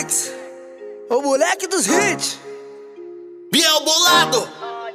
Matrix, o moleque dos hits. Biel Bolado.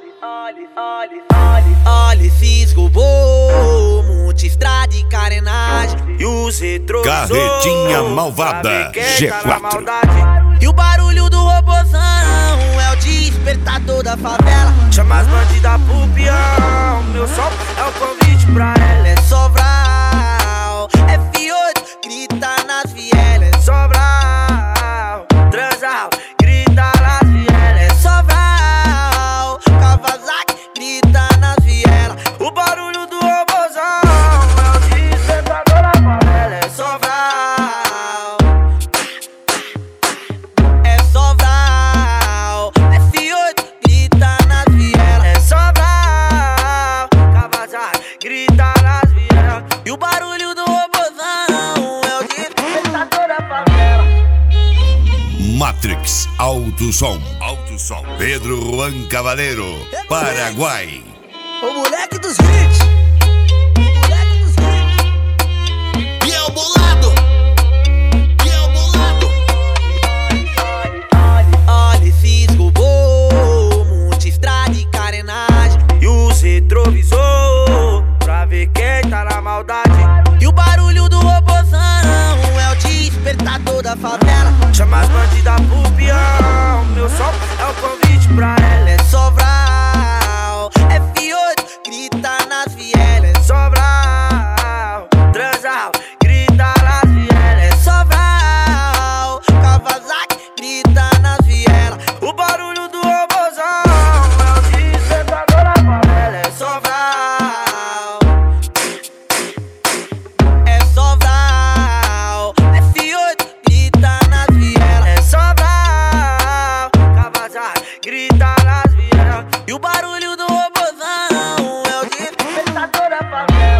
Olha, fisgo bom, multistrada e carenagem. E os retrovisores, Carretinha malvada G4. E o barulho do robozão é o despertador da favela. Chama as bandidas pro peão, meu som é o convite pra ela. É Sobral, F8, grita nas vielas. É Sobral, Transal, grita nas vielas. É Sobral, Kawasaki, grita nas vielas. O barulho do robozão é o despertador da favela. É Sobral, é Sobral, F8, grita nas vielas. É Sobral, Kawasaki, grita nas vielas. E o barulho do robozão é o despertador da favela. Matrix Alto Som. Pedro Juan Cavaleiro, Paraguai. O moleque dos hits. O moleque dos hits. Biel Bolado. Biel Bolado. Olha, fisgo bom, multistrada e carenagem. E os retrovisor, pra ver quem tá na maldade. E o barulho do robozão é o despertador da favela. Chama as bandidas pro peão, meu som é o convite pra ela. É Sobral, F8, grita nas vielas. É Sobral, Transal, grita nas vielas. É Sobral, Kawasaki, grita nas vielas. O barulho do robozão é o despertador da favela. É Sobral, é Sobral, F8, grita nas vielas. É Sobral, Kawasaki, grita nas vielas. E o barulho do robozão é o despertador da favela.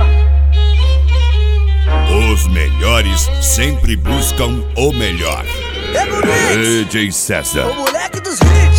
Os melhores sempre buscam o melhor. É bonito, DJ César. o moleque dos hits.